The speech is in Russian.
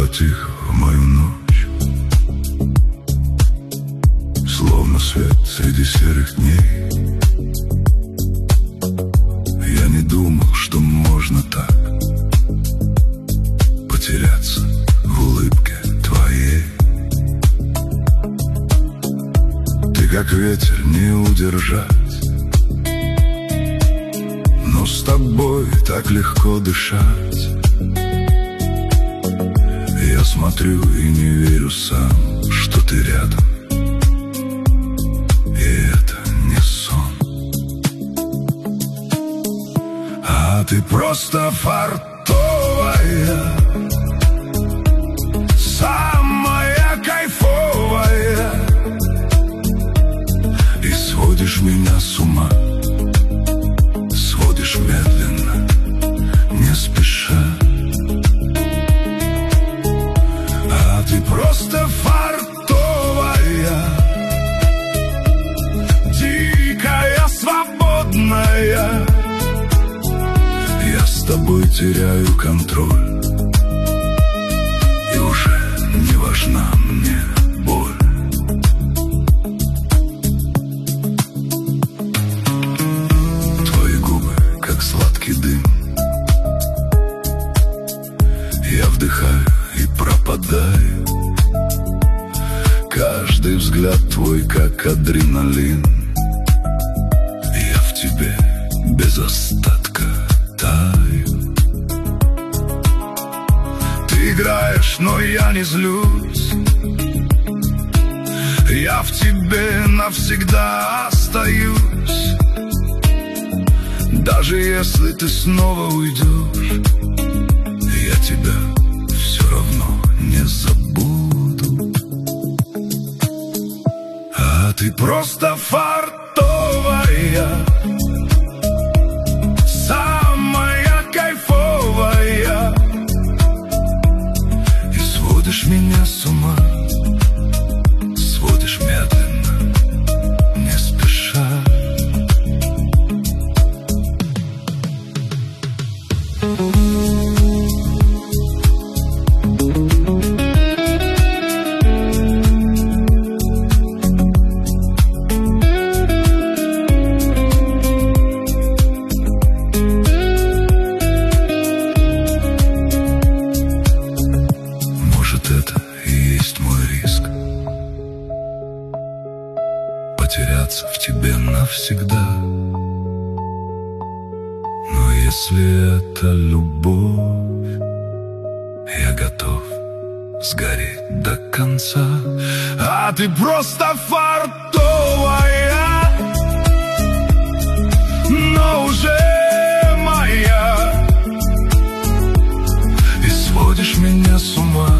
тихо в мою ночь, словно свет среди серых дней. Я не думал, что можно так потеряться в улыбке твоей. Ты как ветер, не удержать, но с тобой так легко дышать. Я смотрю и не верю сам, что ты рядом, и это не сон. А ты просто фартовая, самая кайфовая, и сводишь меня с ума, сводишь медленно, не спеша. А ты просто фартовая, дикая, свободная. Я с тобой теряю контроль, и уже не важна мне боль. Твои губы, как сладкий дым, я вдыхаю и пропадаю. Каждый взгляд твой, как адреналин. Я в тебе без остатка таю. Ты играешь, но я не злюсь. Я в тебе навсегда остаюсь. Даже если ты снова уйдешь, я тебя все равно не забуду. А ты просто фартовая, самая кайфовая, и сводишь меня с ума, сводишь медленно, не спеша. Потеряться в тебе навсегда. Но если это любовь, я готов сгореть до конца. А ты просто фартовая, но уже моя, и сводишь меня с ума,